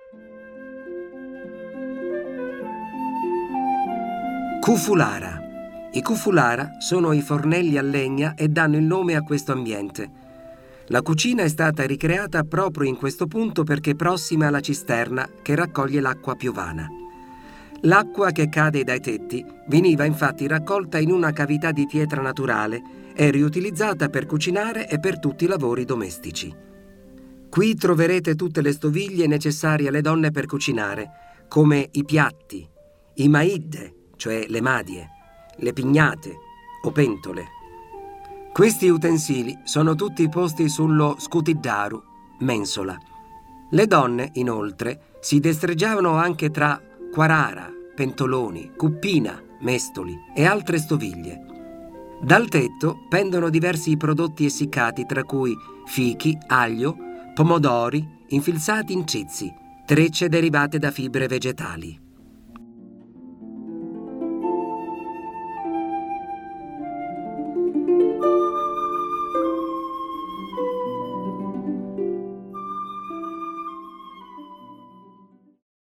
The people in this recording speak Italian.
Cufulara. I cufulara sono i fornelli a legna e danno il nome a questo ambiente. La cucina è stata ricreata proprio in questo punto perché prossima alla cisterna che raccoglie l'acqua piovana. L'acqua che cade dai tetti veniva infatti raccolta in una cavità di pietra naturale e riutilizzata per cucinare e per tutti i lavori domestici. Qui troverete tutte le stoviglie necessarie alle donne per cucinare, come i piatti, i maidde, cioè le madie, le pignate o pentole. Questi utensili sono tutti posti sullo scutiddaru, mensola. Le donne, inoltre, si destreggiavano anche tra quarara, pentoloni, cuppina, mestoli e altre stoviglie. Dal tetto pendono diversi prodotti essiccati, tra cui fichi, aglio, pomodori infilzati in cizzi, trecce derivate da fibre vegetali.